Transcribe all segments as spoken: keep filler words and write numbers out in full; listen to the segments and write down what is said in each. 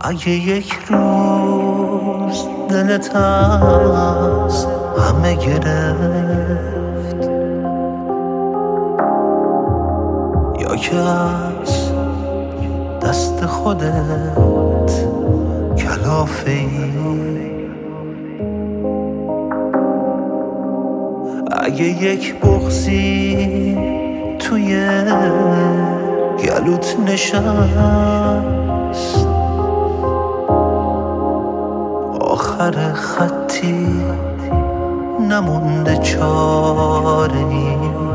اگه یک روز دلت از همه گرفت یا که از دست خودت کلافه ای، اگه یک بغضی توی گلوت نشست، آخر خطی نمونده چاره ای،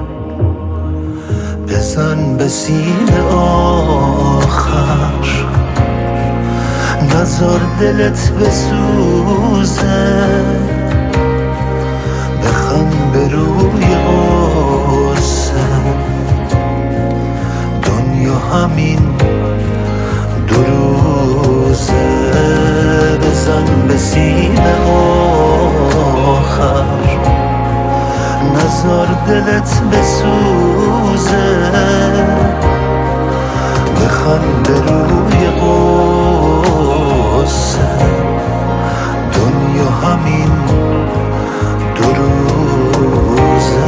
بزن به سینه آخر، نذار دلت بسوزه، بخند به روی غصه، دنیا همین دو روزه، بزن به سینه آخر، نذار دلت بسوزه، بخند به روی غصه، دنیا همین دو روزه.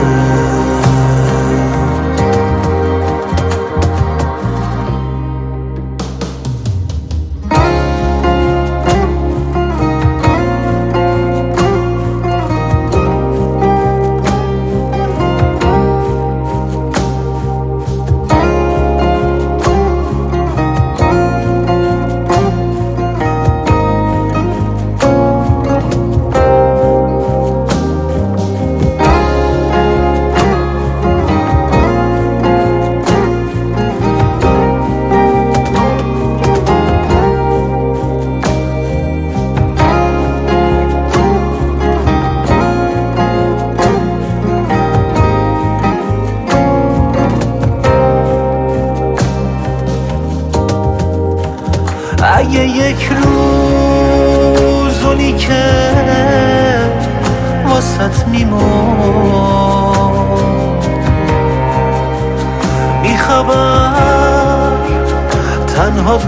اگه یک روز اونی که واسط میمون بیخبر تنهات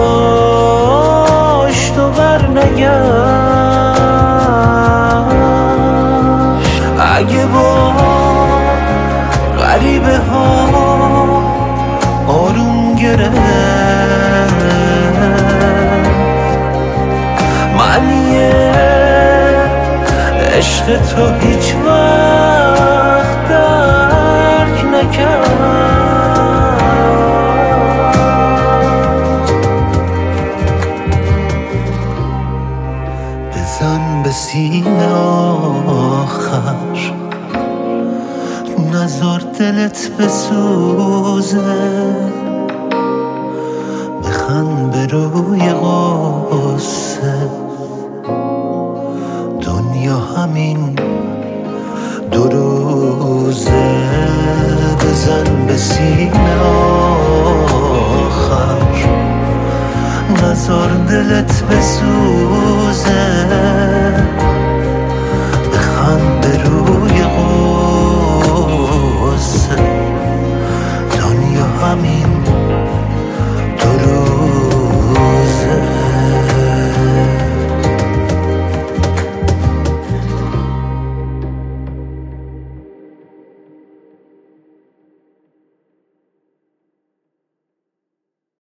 گذاشت و بر نگشت، اگه با غریبه ها آروم گرفت، معنی عشق تو هیچ وقت درک نکرد، بزن به سینه آخر، نذار دلت بسوزه، بخند به روی غصه، دنیا همین دو روزه، بزن به سینه آخر، نذار دلت بسوزه،